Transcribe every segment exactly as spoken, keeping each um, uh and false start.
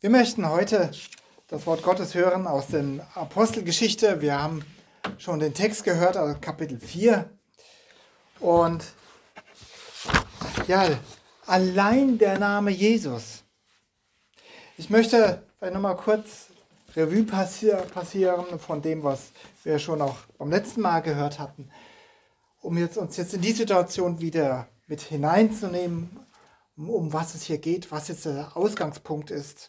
Wir möchten heute das Wort Gottes hören aus der Apostelgeschichte. Wir haben schon den Text gehört, also Kapitel vier. Und ja, allein der Name Jesus. Ich möchte vielleicht nochmal kurz Revue passieren von dem, was wir schon auch beim letzten Mal gehört hatten, um jetzt, uns jetzt in die Situation wieder mit hineinzunehmen, um, um was es hier geht, was jetzt der Ausgangspunkt ist.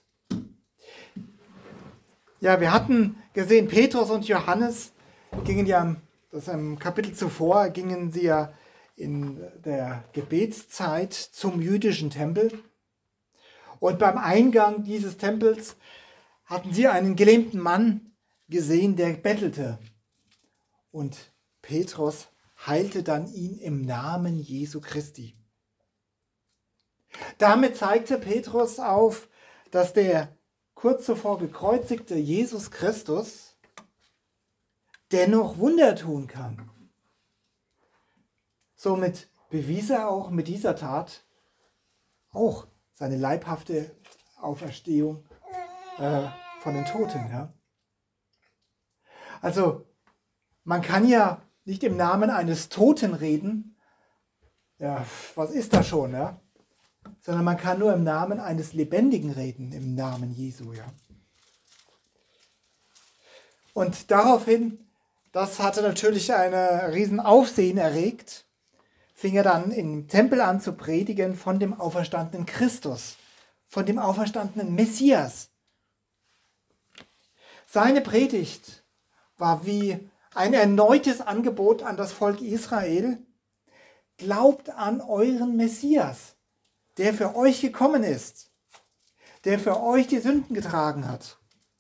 Ja, wir hatten gesehen, Petrus und Johannes gingen ja, das im Kapitel zuvor, gingen sie ja in der Gebetszeit zum jüdischen Tempel. Und beim Eingang dieses Tempels hatten sie einen gelähmten Mann gesehen, der bettelte. Und Petrus heilte dann ihn im Namen Jesu Christi. Damit zeigte Petrus auf, dass der kurz zuvor gekreuzigte Jesus Christus dennoch Wunder tun kann. Somit bewies er auch mit dieser Tat auch seine leibhafte Auferstehung äh, von den Toten. Ja? Also man kann ja nicht im Namen eines Toten reden, ja, was ist das schon, ja? Sondern man kann nur im Namen eines Lebendigen reden, im Namen Jesu. Ja? Und daraufhin, das hatte natürlich eine riesen Aufsehen erregt, fing er dann im Tempel an zu predigen von dem auferstandenen Christus, von dem auferstandenen Messias. Seine Predigt war wie ein erneutes Angebot an das Volk Israel: Glaubt an euren Messias, der für euch gekommen ist, der für euch die Sünden getragen hat.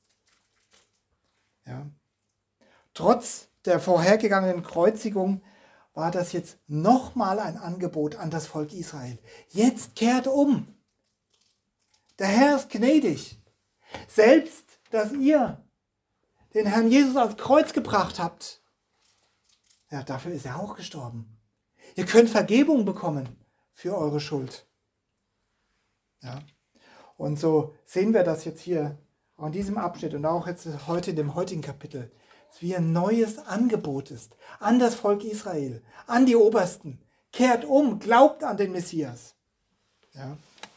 Ja. Trotz der vorhergegangenen Kreuzigung war das jetzt nochmal ein Angebot an das Volk Israel. Jetzt kehrt um. Der Herr ist gnädig. Selbst, dass ihr den Herrn Jesus ans Kreuz gebracht habt, ja, dafür ist er auch gestorben. Ihr könnt Vergebung bekommen für eure Schuld. Ja. Und so sehen wir das jetzt hier auch in diesem Abschnitt und auch jetzt heute in dem heutigen Kapitel, dass wie ein neues Angebot ist an das Volk Israel, an die Obersten. Kehrt um, glaubt an den Messias. Ja,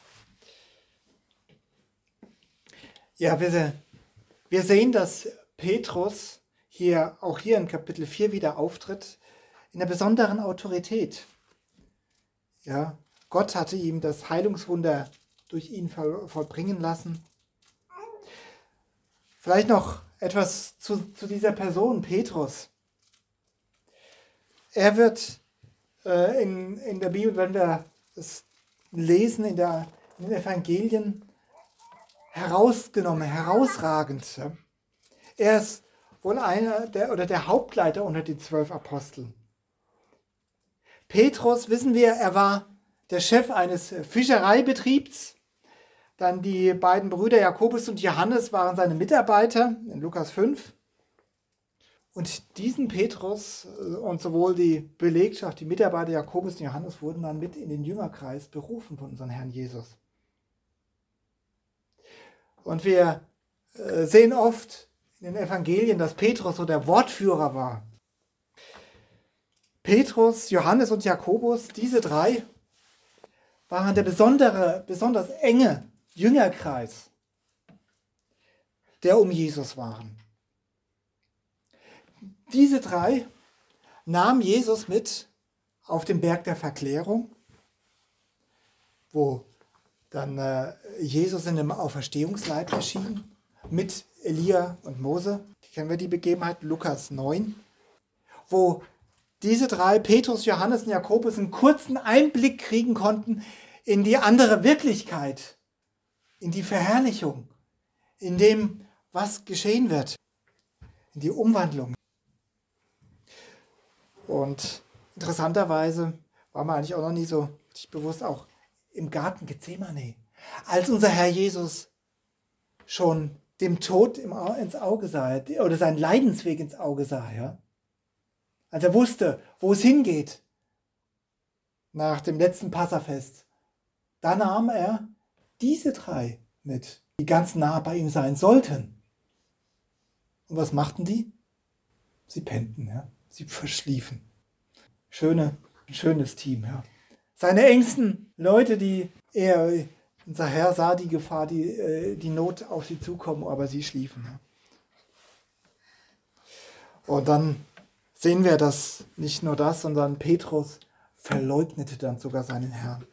ja wir, wir sehen, dass Petrus hier auch hier in Kapitel vier wieder auftritt, in einer besonderen Autorität. Ja, Gott hatte ihm das Heilungswunder durch ihn vollbringen lassen. Vielleicht noch etwas zu, zu dieser Person, Petrus. Er wird äh, in, in der Bibel, wenn wir es lesen, in, der, in den Evangelien, herausgenommen, herausragend. Er ist wohl einer der, oder der Hauptleiter unter den zwölf Aposteln. Petrus, wissen wir, er war der Chef eines Fischereibetriebs. Dann die beiden Brüder Jakobus und Johannes waren seine Mitarbeiter in Lukas fünf. Und diesen Petrus und sowohl die Belegschaft, die Mitarbeiter Jakobus und Johannes wurden dann mit in den Jüngerkreis berufen von unserem Herrn Jesus. Und wir sehen oft in den Evangelien, dass Petrus so der Wortführer war. Petrus, Johannes und Jakobus, diese drei waren der besondere, besonders enge Jüngerkreis, der um Jesus waren. Diese drei nahmen Jesus mit auf den Berg der Verklärung, wo dann äh, Jesus in einem Auferstehungsleib erschien, mit Elia und Mose. Kennen wir die Begebenheit, Lukas neun, wo diese drei, Petrus, Johannes und Jakobus, einen kurzen Einblick kriegen konnten in die andere Wirklichkeit, in die Verherrlichung, in dem, was geschehen wird, in die Umwandlung. Und interessanterweise war mir eigentlich auch noch nie so bewusst, auch im Garten Gethsemane, als unser Herr Jesus schon dem Tod im, ins Auge sah, oder seinen Leidensweg ins Auge sah, ja? Als er wusste, wo es hingeht, nach dem letzten Passafest, da nahm er diese drei mit die ganz nah bei ihm sein sollten. Und was machten die? Sie pennten, ja. Sie verschliefen. Schöne, schönes Team, ja. Seine engsten Leute, die er, unser Herr sah die Gefahr, die, die Not auf sie zukommen, aber sie schliefen. Ja. Und dann sehen wir, dass nicht nur das, sondern Petrus verleugnete dann sogar seinen Herrn.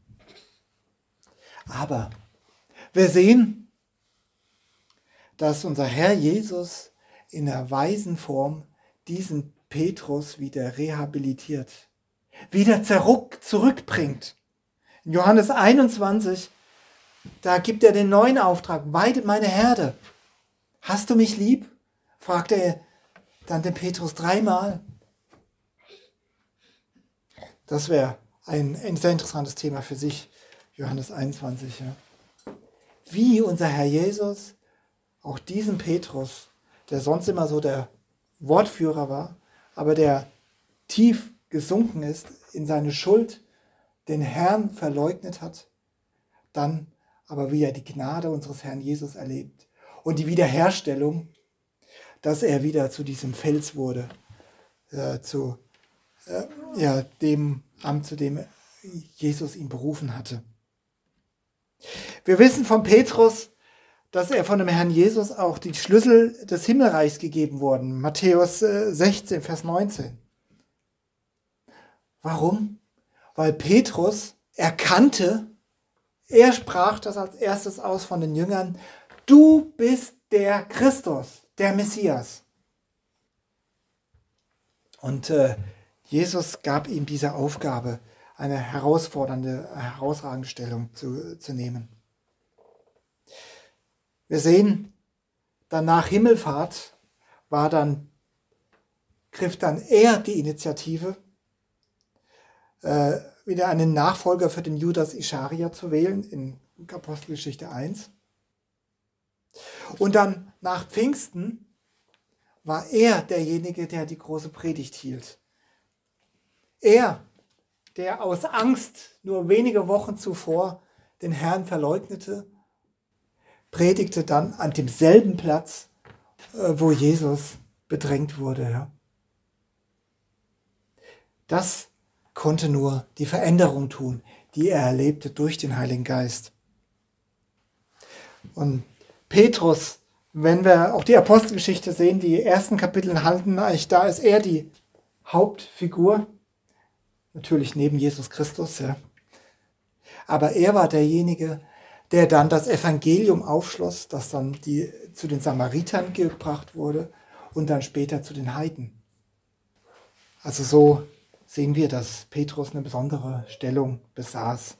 Aber wir sehen, dass unser Herr Jesus in der weisen Form diesen Petrus wieder rehabilitiert, wieder zurück, zurückbringt. In Johannes einundzwanzig, da gibt er den neuen Auftrag: weidet meine Herde. Hast du mich lieb? Fragt er dann den Petrus dreimal. Das wäre ein, ein sehr interessantes Thema für sich, Johannes einundzwanzig. Ja. Wie unser Herr Jesus auch diesen Petrus, der sonst immer so der Wortführer war, aber der tief gesunken ist in seine Schuld, den Herrn verleugnet hat, dann aber wieder die Gnade unseres Herrn Jesus erlebt und die Wiederherstellung, dass er wieder zu diesem Fels wurde, äh, zu äh, ja, dem Amt, zu dem Jesus ihn berufen hatte. Wir wissen von Petrus, dass er von dem Herrn Jesus auch die Schlüssel des Himmelreichs gegeben wurden. Matthäus sechzehn, Vers neunzehn. Warum? Weil Petrus erkannte, er sprach das als erstes aus von den Jüngern: Du bist der Christus, der Messias. Und äh, Jesus gab ihm diese Aufgabe, eine herausfordernde, herausragende Stellung zu, zu nehmen. Wir sehen, dann nach Himmelfahrt war dann, griff dann er die Initiative, äh, wieder einen Nachfolger für den Judas Ischaria zu wählen, in Apostelgeschichte eins. Und dann nach Pfingsten war er derjenige, der die große Predigt hielt. Er, der aus Angst nur wenige Wochen zuvor den Herrn verleugnete, predigte dann an demselben Platz, wo Jesus bedrängt wurde. Ja. Das konnte nur die Veränderung tun, die er erlebte durch den Heiligen Geist. Und Petrus, wenn wir auch die Apostelgeschichte sehen, die ersten Kapitel halten, eigentlich da ist er die Hauptfigur, natürlich neben Jesus Christus, ja. Aber er war derjenige, der dann das Evangelium aufschloss, das dann die, zu den Samaritern gebracht wurde und dann später zu den Heiden. Also so sehen wir, dass Petrus eine besondere Stellung besaß.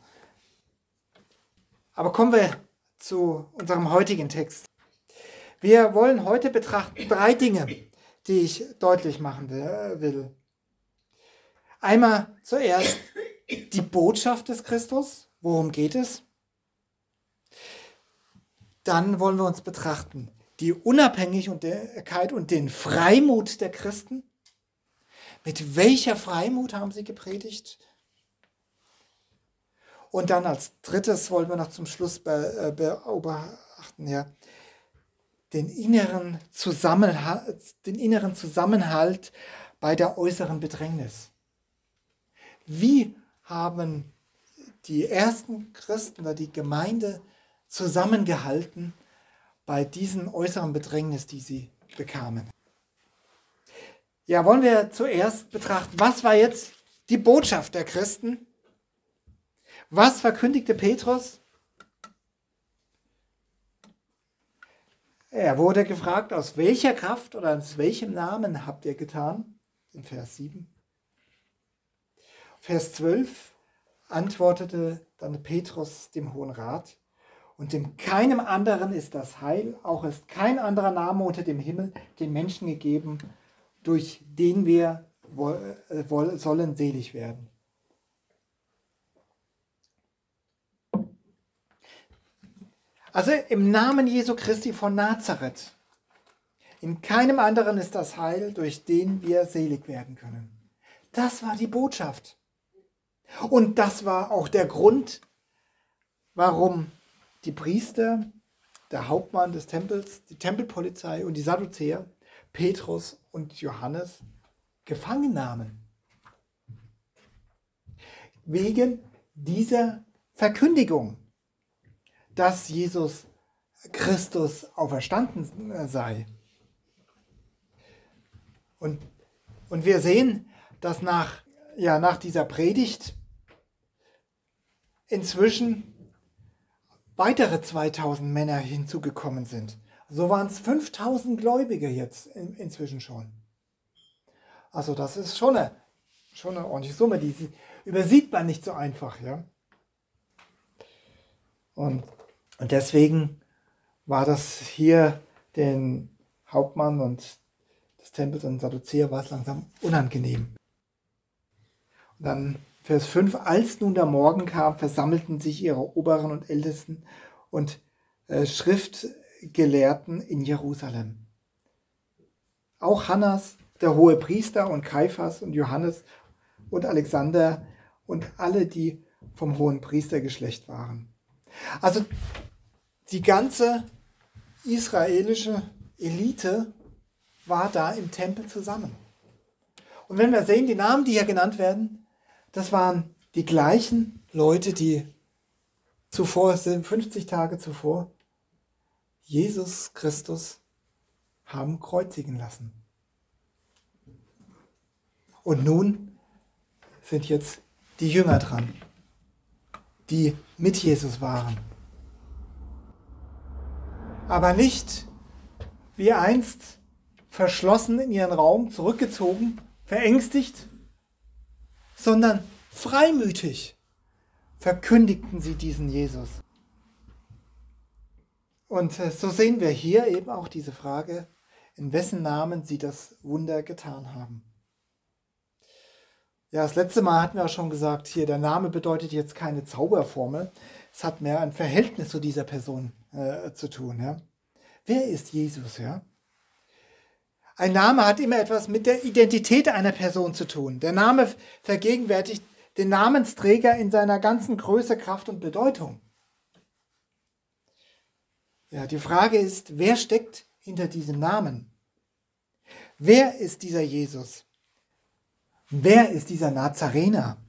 Aber kommen wir zu unserem heutigen Text. Wir wollen heute betrachten drei Dinge, die ich deutlich machen will. Einmal zuerst die Botschaft des Christus. Worum geht es? Dann wollen wir uns betrachten die Unabhängigkeit und den Freimut der Christen. Mit welcher Freimut haben sie gepredigt? Und dann als drittes wollen wir noch zum Schluss be- beobachten, ja, den inneren Zusammenhalt, den inneren Zusammenhalt bei der äußeren Bedrängnis. Wie haben die ersten Christen oder die Gemeinde zusammengehalten bei diesen äußeren Bedrängnis, die sie bekamen? Ja, wollen wir zuerst betrachten, was war jetzt die Botschaft der Christen? Was verkündigte Petrus? Er wurde gefragt, aus welcher Kraft oder aus welchem Namen habt ihr getan? In Vers sieben. Vers zwölf antwortete dann Petrus dem Hohen Rat: Und in keinem anderen ist das Heil, auch ist kein anderer Name unter dem Himmel den Menschen gegeben, durch den wir sollen selig werden. Also im Namen Jesu Christi von Nazareth. In keinem anderen ist das Heil, durch den wir selig werden können. Das war die Botschaft. Und das war auch der Grund, warum die Priester der Hauptmann des Tempels, die Tempelpolizei und die Sadduzäer Petrus und Johannes gefangen nahmen. Wegen dieser Verkündigung, dass Jesus Christus auferstanden sei. Und, und wir sehen, dass nach, ja, nach dieser Predigt inzwischen weitere zweitausend Männer hinzugekommen sind. So waren es fünftausend Gläubige jetzt in, inzwischen schon. Also das ist schon eine, schon eine ordentliche Summe, die übersieht man nicht so einfach. Ja? Und, und deswegen war das hier den Hauptmann und des Tempels und Sadduzäer war es langsam unangenehm. Und dann Vers fünf, als nun der Morgen kam, versammelten sich ihre Oberen und Ältesten und äh, Schriftgelehrten in Jerusalem. Auch Hannas, der hohe Priester, und Kaiphas und Johannes und Alexander und alle, die vom hohen Priestergeschlecht waren. Also die ganze israelische Elite war da im Tempel zusammen. Und wenn wir sehen, die Namen, die hier genannt werden, das waren die gleichen Leute, die zuvor, fünfzig Tage zuvor, Jesus Christus haben kreuzigen lassen. Und nun sind jetzt die Jünger dran, die mit Jesus waren. Aber nicht wie einst verschlossen in ihren Raum, zurückgezogen, verängstigt, sondern freimütig verkündigten sie diesen Jesus. Und so sehen wir hier eben auch diese Frage, in wessen Namen sie das Wunder getan haben. Ja, das letzte Mal hatten wir auch schon gesagt, hier der Name bedeutet jetzt keine Zauberformel. Es hat mehr ein Verhältnis zu dieser Person äh, zu tun. Ja? Wer ist Jesus? Ja? Ein Name hat immer etwas mit der Identität einer Person zu tun. Der Name vergegenwärtigt den Namensträger in seiner ganzen Größe, Kraft und Bedeutung. Ja, die Frage ist, wer steckt hinter diesem Namen? Wer ist dieser Jesus? Wer ist dieser Nazarener?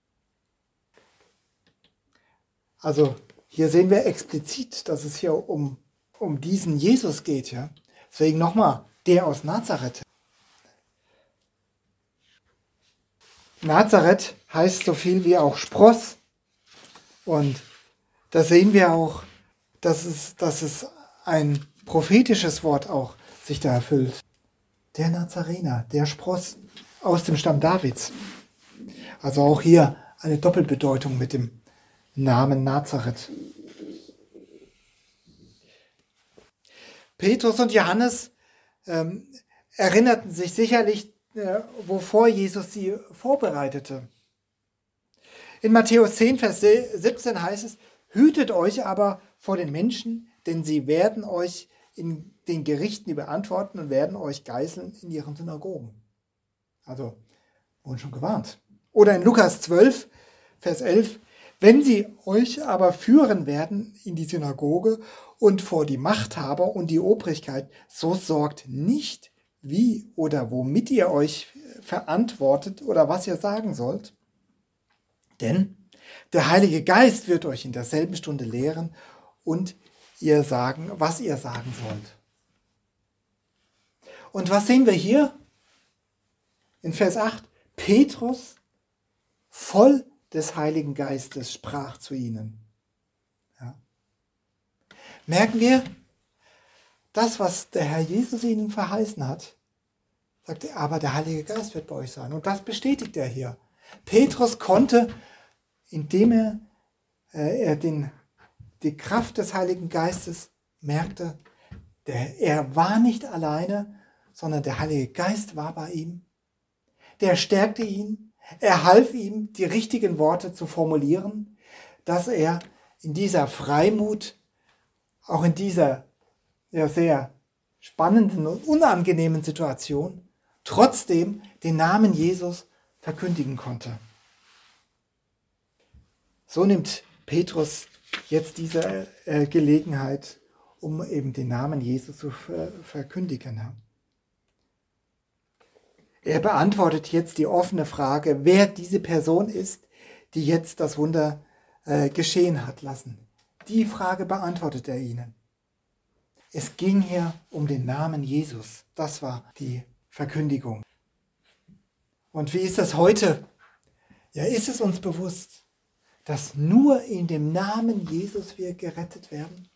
Also hier sehen wir explizit, dass es hier um, um diesen Jesus geht. Ja? Deswegen nochmal, der aus Nazareth. Nazareth heißt so viel wie auch Spross. Und da sehen wir auch, dass es, dass es ein prophetisches Wort auch sich da erfüllt. Der Nazarener, der Spross aus dem Stamm Davids. Also auch hier eine Doppelbedeutung mit dem Namen Nazareth. Petrus und Johannes ähm, erinnerten sich sicherlich, äh, wovor Jesus sie vorbereitete. In Matthäus zehn, Vers siebzehn heißt es, hütet euch aber vor den Menschen, denn sie werden euch in den Gerichten überantworten und werden euch geißeln in ihren Synagogen. Also, wurden schon gewarnt. Oder in Lukas zwölf, Vers elf, wenn sie euch aber führen werden in die Synagoge und vor die Machthaber und die Obrigkeit, so sorgt nicht, wie oder womit ihr euch verantwortet oder was ihr sagen sollt. Denn der Heilige Geist wird euch in derselben Stunde lehren und ihr sagen, was ihr sagen sollt. Und was sehen wir hier? In Vers acht, Petrus, voll des Heiligen Geistes, sprach zu ihnen. Ja. Merken wir, das, was der Herr Jesus ihnen verheißen hat, sagt er, aber der Heilige Geist wird bei euch sein. Und das bestätigt er hier. Petrus konnte, indem er, äh, er den, die Kraft des Heiligen Geistes merkte, der, er war nicht alleine, sondern der Heilige Geist war bei ihm. Der stärkte ihn, er half ihm, die richtigen Worte zu formulieren, dass er in dieser Freimut, auch in dieser ja, sehr spannenden und unangenehmen Situation, trotzdem den Namen Jesus verkündigen konnte. So nimmt Petrus jetzt diese äh, Gelegenheit, um eben den Namen Jesus zu verkündigen. Er beantwortet jetzt die offene Frage, wer diese Person ist, die jetzt das Wunder äh, geschehen hat lassen. Die Frage beantwortet er ihnen. Es ging hier um den Namen Jesus. Das war die Verkündigung. Und wie ist das heute? Ja, ist es uns bewusst, dass nur in dem Namen Jesus wir gerettet werden?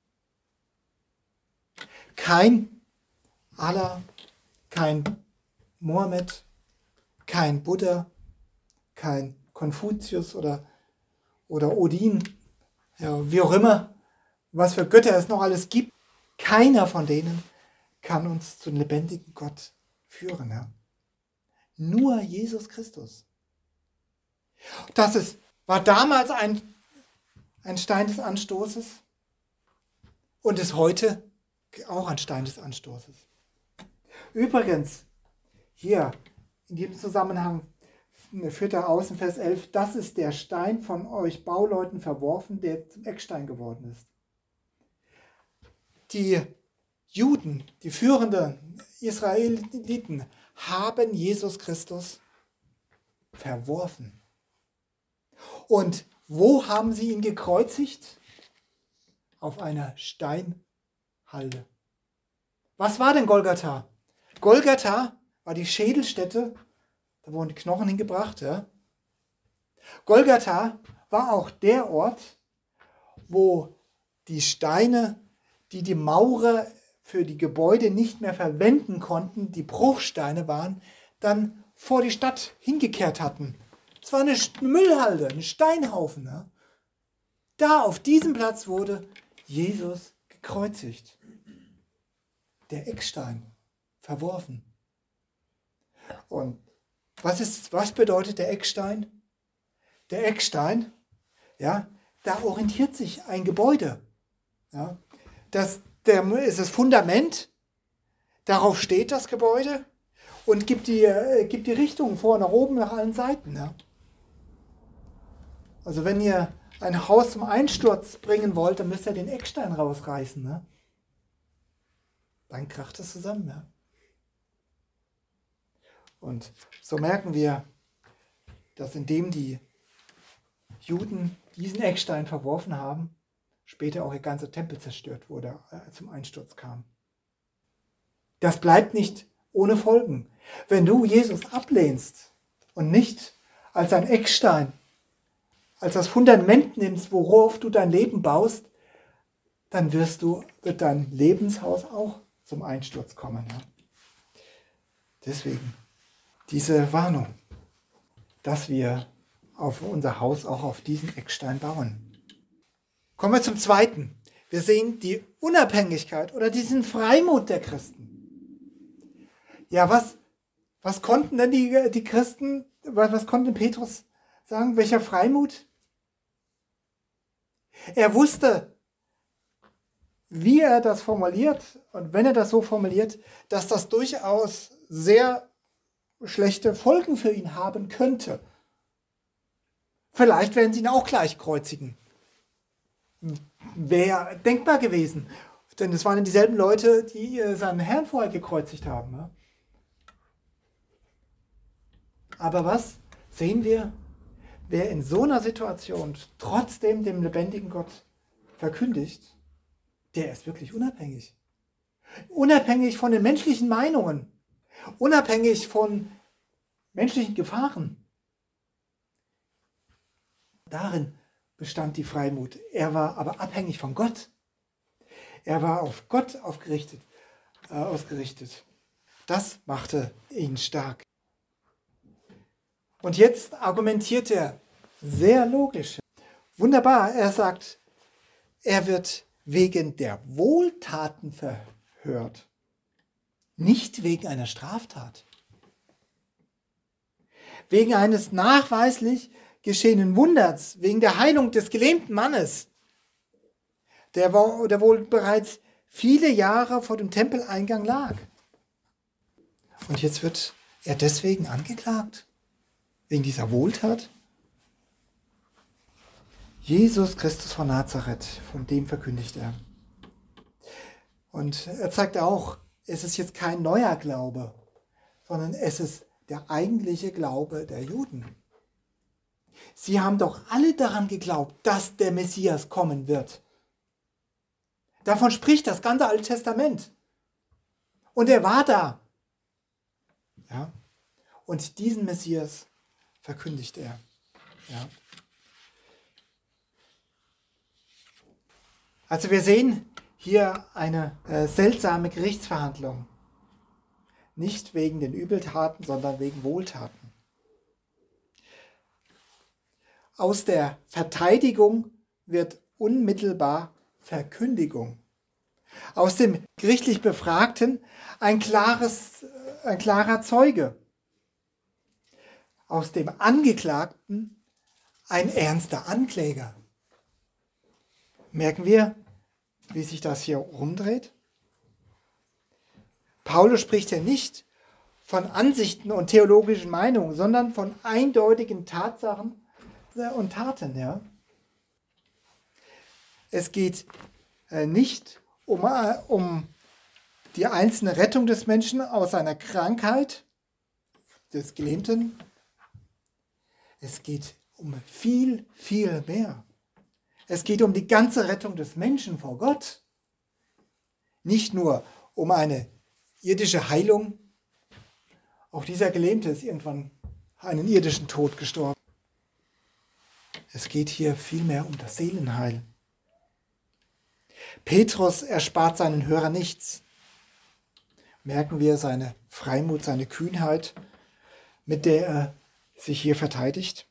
Kein Allah, kein Mohammed, kein Buddha, kein Konfuzius oder, oder Odin, ja, wie auch immer, was für Götter es noch alles gibt. Keiner von denen kann uns zum lebendigen Gott führen. Ja? Nur Jesus Christus. Das ist, war damals ein, ein Stein des Anstoßes und ist heute auch ein Stein des Anstoßes. Übrigens, hier in diesem Zusammenhang führt er aus in Vers elf, das ist der Stein von euch Bauleuten verworfen, der zum Eckstein geworden ist. Die Juden, die führenden Israeliten, haben Jesus Christus verworfen. Und wo haben sie ihn gekreuzigt? Auf einer Steinhalde. Was war denn Golgatha? Golgatha war die Schädelstätte, da wurden die Knochen hingebracht. Ja? Golgatha war auch der Ort, wo die Steine, die die Maurer für die Gebäude nicht mehr verwenden konnten, die Bruchsteine waren, dann vor die Stadt hingekehrt hatten. Es war eine Müllhalde, ein Steinhaufen. Ja? Da auf diesem Platz wurde Jesus gekreuzigt. Der Eckstein verworfen. Und was ist, was bedeutet der Eckstein? Der Eckstein, ja, da orientiert sich ein Gebäude. Ja, das der, ist das Fundament, darauf steht das Gebäude und gibt die, äh, gibt die Richtung vor, nach oben, nach allen Seiten. Ja. Also wenn ihr ein Haus zum Einsturz bringen wollt, dann müsst ihr den Eckstein rausreißen. Ne? Dann kracht es zusammen. Ja. Und so merken wir, dass indem die Juden diesen Eckstein verworfen haben, später auch ihr ganzer Tempel zerstört wurde, äh, zum Einsturz kam. Das bleibt nicht ohne Folgen. Wenn du Jesus ablehnst und nicht als ein Eckstein, als das Fundament nimmst, worauf du dein Leben baust, dann wirst du, wird dein Lebenshaus auch zum Einsturz kommen. Ja? Deswegen diese Warnung, dass wir auf unser Haus auch auf diesen Eckstein bauen. Kommen wir zum Zweiten. Wir sehen die Unabhängigkeit oder diesen Freimut der Christen. Ja, was, was konnten denn die, die Christen, was, was konnte Petrus sagen? Welcher Freimut? Er wusste, wie er das formuliert und wenn er das so formuliert, dass das durchaus sehr schlechte Folgen für ihn haben könnte. Vielleicht werden sie ihn auch gleich kreuzigen. Wäre denkbar gewesen. Denn es waren dieselben Leute, die seinen Herrn vorher gekreuzigt haben. Aber was sehen wir? Wer in so einer Situation trotzdem dem lebendigen Gott verkündigt, der ist wirklich unabhängig. Unabhängig von den menschlichen Meinungen. Unabhängig von menschlichen Gefahren. Darin bestand die Freimut. Er war aber abhängig von Gott. Er war auf Gott aufgerichtet, äh, ausgerichtet. Das machte ihn stark. Und jetzt argumentiert er sehr logisch. Wunderbar, er sagt, er wird wegen der Wohltaten verhört, nicht wegen einer Straftat. Wegen eines nachweislich geschehenen Wunders, wegen der Heilung des gelähmten Mannes, der, war, der wohl bereits viele Jahre vor dem Tempeleingang lag. Und jetzt wird er deswegen angeklagt, wegen dieser Wohltat. Jesus Christus von Nazareth, von dem verkündigt er. Und er zeigt auch, es ist jetzt kein neuer Glaube, sondern es ist der eigentliche Glaube der Juden. Sie haben doch alle daran geglaubt, dass der Messias kommen wird. Davon spricht das ganze Alte Testament. Und er war da. Ja? Und diesen Messias verkündigt er. Ja? Also wir sehen hier eine äh, seltsame Gerichtsverhandlung. Nicht wegen den Übeltaten, sondern wegen Wohltaten. Aus der Verteidigung wird unmittelbar Verkündigung. Aus dem gerichtlich Befragten ein, klares, ein klarer Zeuge. Aus dem Angeklagten ein ernster Ankläger. Merken wir, wie sich das hier rumdreht? Paulus spricht ja nicht von Ansichten und theologischen Meinungen, sondern von eindeutigen Tatsachen und Taten. Ja? Es geht nicht um, um die einzelne Rettung des Menschen aus einer Krankheit, des Gelähmten. Es geht um viel, viel mehr. Es geht um die ganze Rettung des Menschen vor Gott. Nicht nur um eine irdische Heilung. Auch dieser Gelähmte ist irgendwann einen irdischen Tod gestorben. Es geht hier vielmehr um das Seelenheil. Petrus erspart seinen Hörern nichts. Merken wir seine Freimut, seine Kühnheit, mit der er sich hier verteidigt.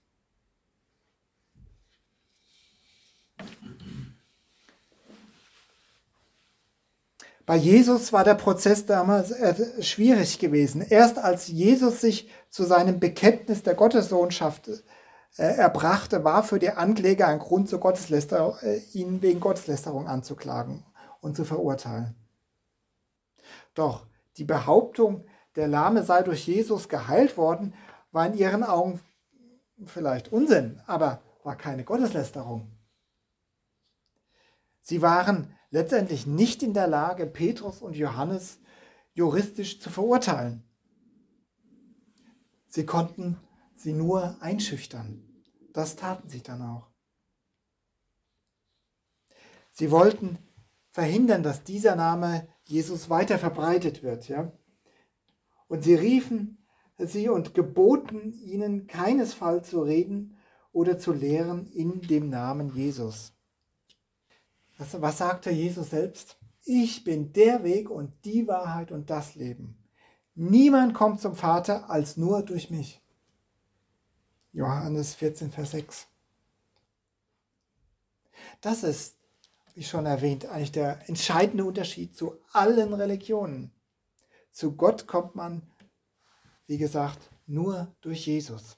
Bei Jesus war der Prozess damals schwierig gewesen. Erst als Jesus sich zu seinem Bekenntnis der Gottessohnschaft erbrachte, war für die Ankläger ein Grund zur Gotteslästerung, ihn wegen Gotteslästerung anzuklagen und zu verurteilen. Doch die Behauptung, der Lahme sei durch Jesus geheilt worden, war in ihren Augen vielleicht Unsinn, aber war keine Gotteslästerung. Sie waren letztendlich nicht in der Lage, Petrus und Johannes juristisch zu verurteilen. Sie konnten sie nur einschüchtern. Das taten sie dann auch. Sie wollten verhindern, dass dieser Name Jesus weiter verbreitet wird. Ja? Und sie riefen sie und geboten ihnen, keinesfalls zu reden oder zu lehren in dem Namen Jesus. Was, was sagte Jesus selbst? Ich bin der Weg und die Wahrheit und das Leben. Niemand kommt zum Vater als nur durch mich. Johannes vierzehn, Vers sechs. Das ist, wie schon erwähnt, eigentlich der entscheidende Unterschied zu allen Religionen. Zu Gott kommt man, wie gesagt, nur durch Jesus.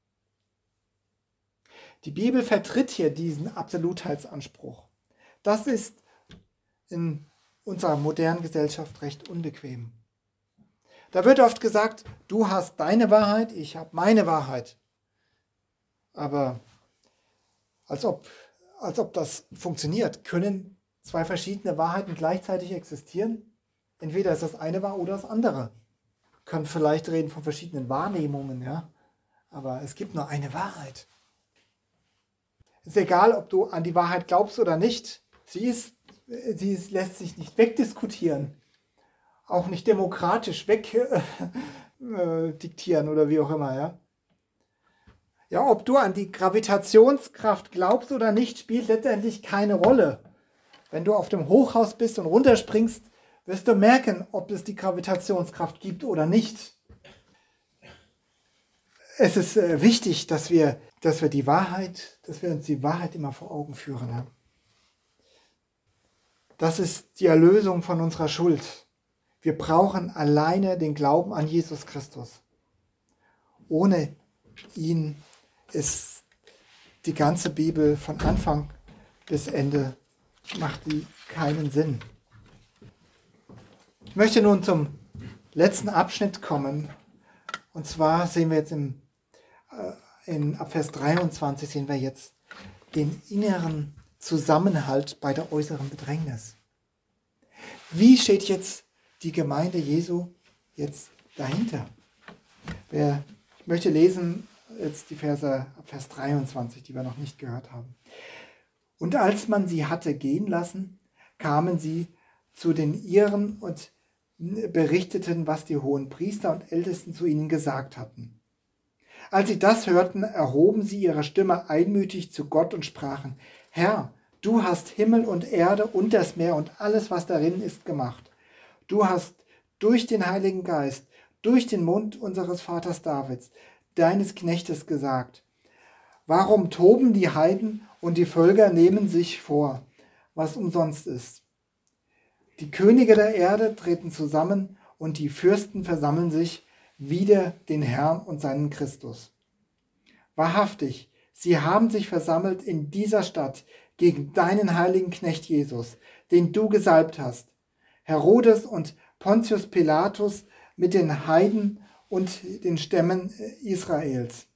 Die Bibel vertritt hier diesen Absolutheitsanspruch. Das ist in unserer modernen Gesellschaft recht unbequem. Da wird oft gesagt, du hast deine Wahrheit, ich habe meine Wahrheit. Aber als ob, als ob das funktioniert, können zwei verschiedene Wahrheiten gleichzeitig existieren? Entweder ist das eine wahr oder das andere. Wir können vielleicht reden von verschiedenen Wahrnehmungen, ja? Aber es gibt nur eine Wahrheit. Es ist egal, ob du an die Wahrheit glaubst oder nicht. Sie ist, sie ist, lässt sich nicht wegdiskutieren, auch nicht demokratisch wegdiktieren äh, oder wie auch immer. Ja? Ja, ob du an die Gravitationskraft glaubst oder nicht, spielt letztendlich keine Rolle. Wenn du auf dem Hochhaus bist und runterspringst, wirst du merken, ob es die Gravitationskraft gibt oder nicht. Es ist äh, wichtig, dass wir, dass wir die Wahrheit, dass wir uns die Wahrheit immer vor Augen führen. Ja? Das ist die Erlösung von unserer Schuld. Wir brauchen alleine den Glauben an Jesus Christus. Ohne ihn ist die ganze Bibel von Anfang bis Ende, macht die keinen Sinn. Ich möchte nun zum letzten Abschnitt kommen. Und zwar sehen wir jetzt im, äh, in ab Vers dreiundzwanzig sehen wir jetzt den inneren Zusammenhalt bei der äußeren Bedrängnis. Wie steht jetzt die Gemeinde Jesu jetzt dahinter? Wer, ich möchte lesen jetzt die Verse, Vers dreiundzwanzig, die wir noch nicht gehört haben. Und als man sie hatte gehen lassen, kamen sie zu den Iren und berichteten, was die hohen Priester und Ältesten zu ihnen gesagt hatten. Als sie das hörten, erhoben sie ihre Stimme einmütig zu Gott und sprachen: Herr, du hast Himmel und Erde und das Meer und alles, was darin ist, gemacht. Du hast durch den Heiligen Geist, durch den Mund unseres Vaters Davids, deines Knechtes gesagt: Warum toben die Heiden und die Völker nehmen sich vor, was umsonst ist? Die Könige der Erde treten zusammen und die Fürsten versammeln sich wider den Herrn und seinen Christus. Wahrhaftig, sie haben sich versammelt in dieser Stadt gegen deinen heiligen Knecht Jesus, den du gesalbt hast. Herodes und Pontius Pilatus mit den Heiden und den Stämmen Israels.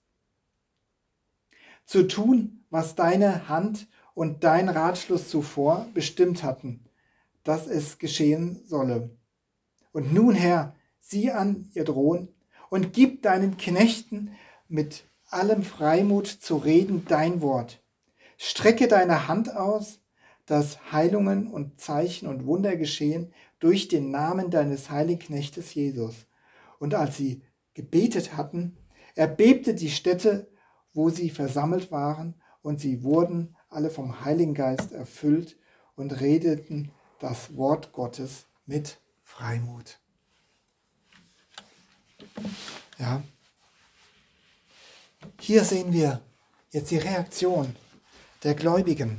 Zu tun, was deine Hand und dein Ratschluss zuvor bestimmt hatten, dass es geschehen solle. Und nun, Herr, sieh an ihr Drohen und gib deinen Knechten mit allem Freimut zu reden dein Wort. Strecke deine Hand aus, dass Heilungen und Zeichen und Wunder geschehen durch den Namen deines heiligen Knechtes Jesus. Und als sie gebetet hatten, erbebte die Stätte, wo sie versammelt waren, und sie wurden alle vom Heiligen Geist erfüllt und redeten das Wort Gottes mit Freimut. Ja. Hier sehen wir jetzt die Reaktion der Gläubigen.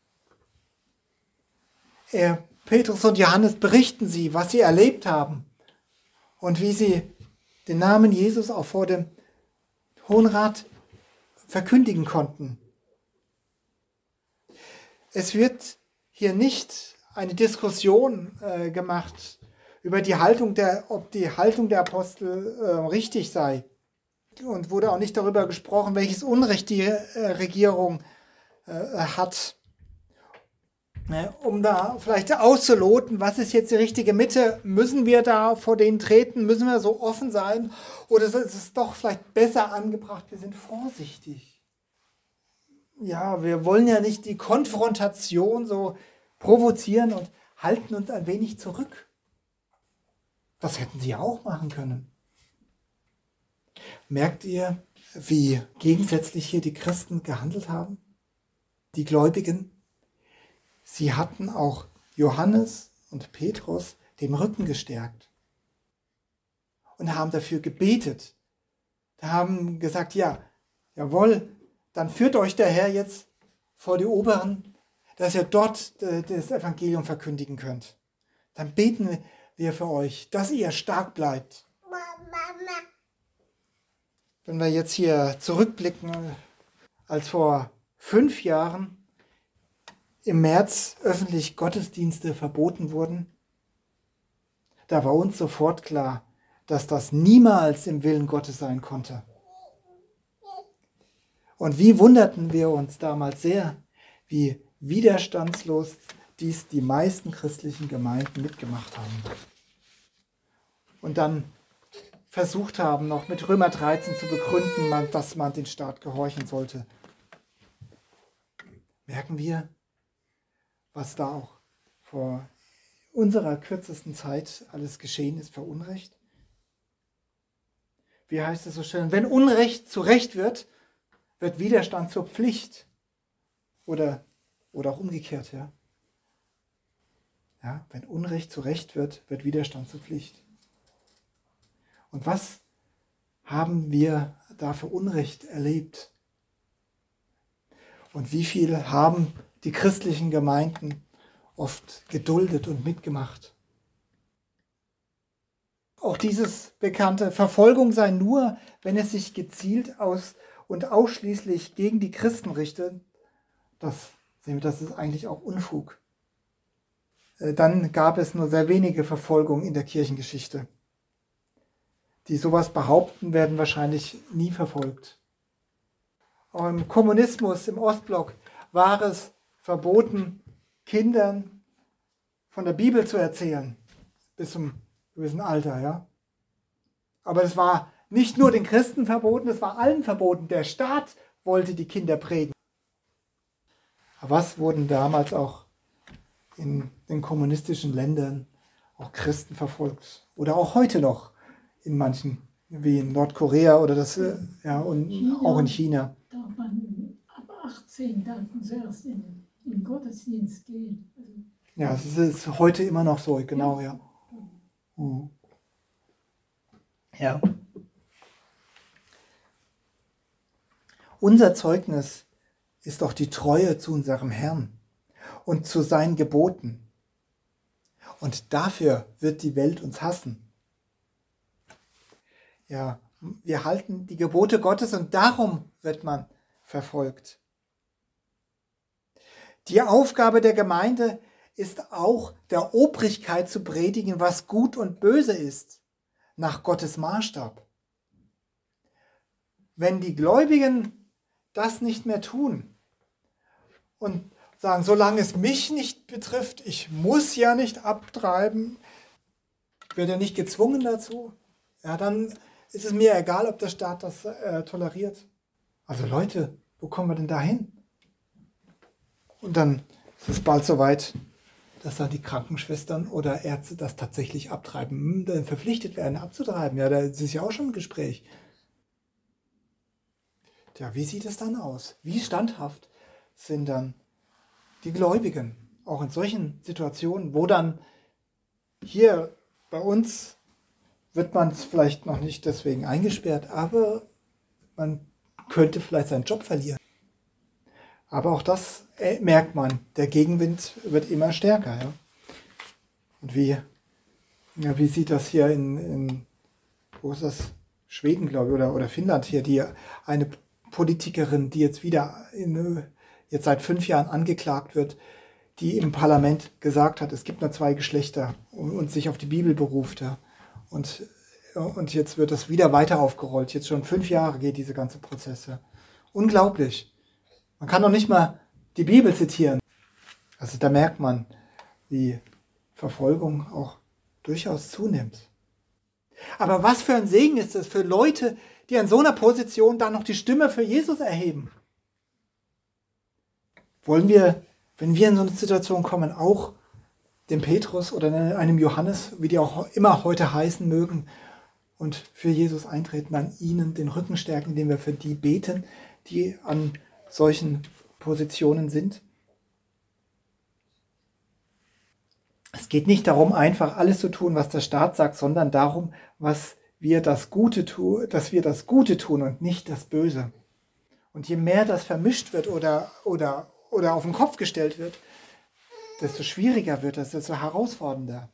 Er, Petrus und Johannes berichten sie, was sie erlebt haben und wie sie den Namen Jesus auch vor dem Hohen Rat verkündigen konnten. Es wird hier nicht eine Diskussion äh, gemacht über die Haltung der, ob die Haltung der Apostel äh, richtig sei. Und wurde auch nicht darüber gesprochen, welches Unrecht die äh, Regierung äh, hat. Äh, um da vielleicht auszuloten, was ist jetzt die richtige Mitte? Müssen wir da vor denen treten? Müssen wir so offen sein? Oder ist es doch vielleicht besser angebracht, wir sind vorsichtig? Ja, wir wollen ja nicht die Konfrontation so provozieren und halten uns ein wenig zurück. Das hätten sie ja auch machen können. Merkt ihr, wie gegensätzlich hier die Christen gehandelt haben? Die Gläubigen? Sie hatten auch Johannes und Petrus den Rücken gestärkt und haben dafür gebetet. Da haben gesagt, ja, jawohl, dann führt euch der Herr jetzt vor die Oberen, dass ihr dort das Evangelium verkündigen könnt. Dann beten wir für euch, dass ihr stark bleibt. Wenn wir jetzt hier zurückblicken, als vor fünf Jahren im März öffentlich Gottesdienste verboten wurden, da war uns sofort klar, dass das niemals im Willen Gottes sein konnte. Und wie wunderten wir uns damals sehr, wie widerstandslos dies die meisten christlichen Gemeinden mitgemacht haben. Und dann versucht haben, noch mit Römer dreizehn zu begründen, dass man den Staat gehorchen sollte. Merken wir, was da auch vor unserer kürzesten Zeit alles geschehen ist für Unrecht? Wie heißt es so schön? Wenn Unrecht zu Recht wird, wird Widerstand zur Pflicht. Oder, oder auch umgekehrt, ja. Ja, wenn Unrecht zu Recht wird, wird Widerstand zur Pflicht. Und was haben wir da für Unrecht erlebt? Und wie viel haben die christlichen Gemeinden oft geduldet und mitgemacht? Auch dieses bekannte Verfolgung sei nur, wenn es sich gezielt aus und ausschließlich gegen die Christen richtet, das sehen wir, das ist eigentlich auch Unfug. Dann gab es nur sehr wenige Verfolgungen in der Kirchengeschichte. Die sowas behaupten, werden wahrscheinlich nie verfolgt. Auch im Kommunismus, im Ostblock, war es verboten, Kindern von der Bibel zu erzählen, bis zum gewissen Alter, ja. Aber es war nicht nur den Christen verboten, es war allen verboten. Der Staat wollte die Kinder prägen. Aber was wurden damals auch in den kommunistischen Ländern auch Christen verfolgt? Oder auch heute noch in manchen, wie in Nordkorea oder das, ja, und China, auch in China. Darf man ab achtzehn darf man zuerst in in den Gottesdienst gehen. Also, Ja, es ist heute immer noch so, genau, ja. Mhm. Ja. Unser Zeugnis ist doch die Treue zu unserem Herrn und zu seinen Geboten. Und dafür wird die Welt uns hassen. Ja, wir halten die Gebote Gottes und darum wird man verfolgt. Die Aufgabe der Gemeinde ist auch, der Obrigkeit zu predigen, was gut und böse ist, nach Gottes Maßstab. Wenn die Gläubigen das nicht mehr tun und sagen, solange es mich nicht betrifft, ich muss ja nicht abtreiben, wird er nicht gezwungen dazu, ja, dann ist es mir egal, ob der Staat das äh, toleriert. Also Leute, wo kommen wir denn da hin? Und dann ist es bald soweit, dass dann die Krankenschwestern oder Ärzte das tatsächlich abtreiben, dann verpflichtet werden, abzutreiben. Ja, das ist ja auch schon ein Gespräch. Tja, wie sieht es dann aus? Wie standhaft sind dann die Gläubigen? Auch in solchen Situationen, wo dann hier bei uns wird man vielleicht noch nicht deswegen eingesperrt, aber man könnte vielleicht seinen Job verlieren. Aber auch das merkt man, der Gegenwind wird immer stärker. Ja? Und wie, ja, wie sieht das hier in, in, wo ist das? Schweden, glaube ich, oder, oder Finnland hier, die eine Politikerin, die jetzt wieder in, jetzt seit fünf Jahren angeklagt wird, die im Parlament gesagt hat, es gibt nur zwei Geschlechter und, und sich auf die Bibel beruft. Ja? Und, und jetzt wird das wieder weiter aufgerollt. Jetzt schon fünf Jahre geht diese ganze Prozess. Ja? Unglaublich. Man kann noch nicht mal die Bibel zitieren. Also da merkt man, wie Verfolgung auch durchaus zunimmt. Aber was für ein Segen ist es für Leute, die an so einer Position dann noch die Stimme für Jesus erheben? Wollen wir, wenn wir in so eine Situation kommen, auch dem Petrus oder einem Johannes, wie die auch immer heute heißen mögen, und für Jesus eintreten, an ihnen den Rücken stärken, indem wir für die beten, die an solchen Positionen sind? Es geht nicht darum, einfach alles zu tun, was der Staat sagt, sondern darum, was wir das Gute tun, dass wir das Gute tun und nicht das Böse. Und je mehr das vermischt wird oder, oder, oder auf den Kopf gestellt wird, desto schwieriger wird es, desto herausfordernder.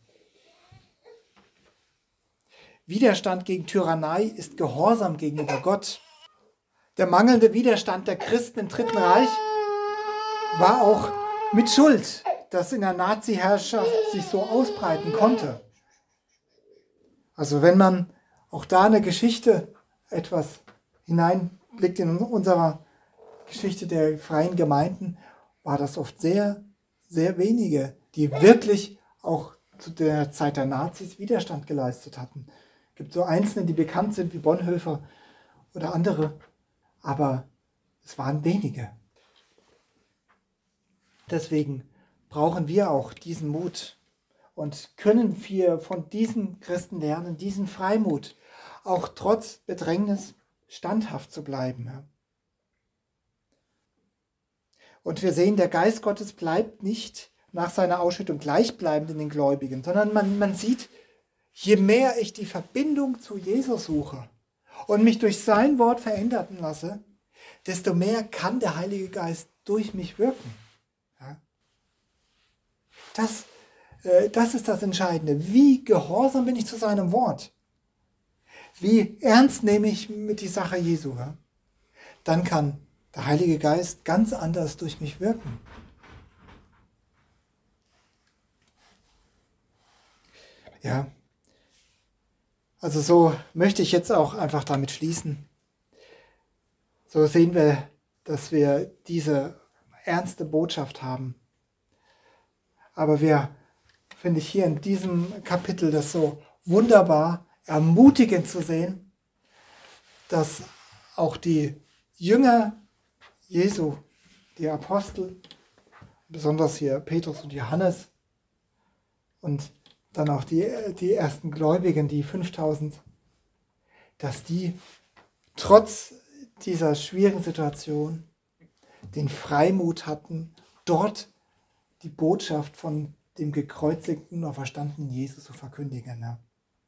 Widerstand gegen Tyrannei ist Gehorsam gegenüber Gott. Der mangelnde Widerstand der Christen im Dritten Reich war auch mit Schuld, dass in der Nazi-Herrschaft sich so ausbreiten konnte. Also wenn man auch da eine Geschichte etwas hineinblickt in unserer Geschichte der freien Gemeinden, war das oft sehr, sehr wenige, die wirklich auch zu der Zeit der Nazis Widerstand geleistet hatten. Es gibt so Einzelne, die bekannt sind, wie Bonhoeffer oder andere, aber es waren wenige. Deswegen brauchen wir auch diesen Mut und können wir von diesen Christen lernen, diesen Freimut, auch trotz Bedrängnis standhaft zu bleiben. Und wir sehen, der Geist Gottes bleibt nicht nach seiner Ausschüttung gleichbleibend in den Gläubigen, sondern man, man sieht, je mehr ich die Verbindung zu Jesus suche und mich durch sein Wort verändern lasse, desto mehr kann der Heilige Geist durch mich wirken. Ja? Das, äh, das ist das Entscheidende. Wie gehorsam bin ich zu seinem Wort? Wie ernst nehme ich mit die Sache Jesu? Ja? Dann kann der Heilige Geist ganz anders durch mich wirken. Ja, also so möchte ich jetzt auch einfach damit schließen. So sehen wir, dass wir diese ernste Botschaft haben. Aber wir finde ich hier in diesem Kapitel das so wunderbar, ermutigend zu sehen, dass auch die Jünger Jesu, die Apostel, besonders hier Petrus und Johannes und dann auch die, die ersten Gläubigen, die fünftausend, dass die trotz dieser schwierigen Situation den Freimut hatten, dort die Botschaft von dem gekreuzigten und verstandenen Jesus zu verkündigen. Ja.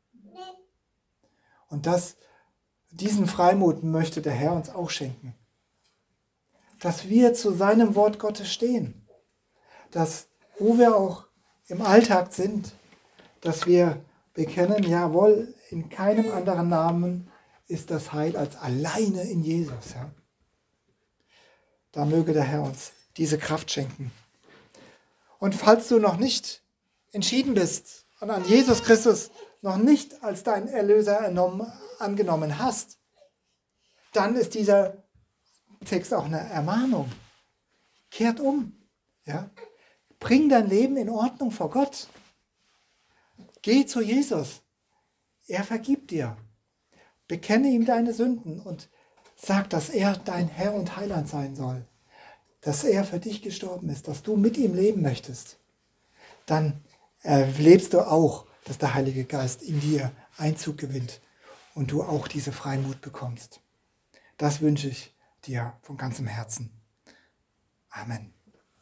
Und das, diesen Freimut möchte der Herr uns auch schenken. Dass wir zu seinem Wort Gottes stehen. Dass, wo wir auch im Alltag sind, dass wir bekennen, jawohl, in keinem anderen Namen ist das Heil als alleine in Jesus. Ja. Da möge der Herr uns diese Kraft schenken. Und falls du noch nicht entschieden bist und an Jesus Christus noch nicht als deinen Erlöser ernommen, angenommen hast, dann ist dieser Text auch eine Ermahnung. Kehrt um. Ja? Bring dein Leben in Ordnung vor Gott. Geh zu Jesus. Er vergibt dir. Bekenne ihm deine Sünden und sag, dass er dein Herr und Heiland sein soll. Dass er für dich gestorben ist, dass du mit ihm leben möchtest. Dann erlebst du auch, dass der Heilige Geist in dir Einzug gewinnt und du auch diese Freimut bekommst. Das wünsche ich dir von ganzem Herzen. Amen.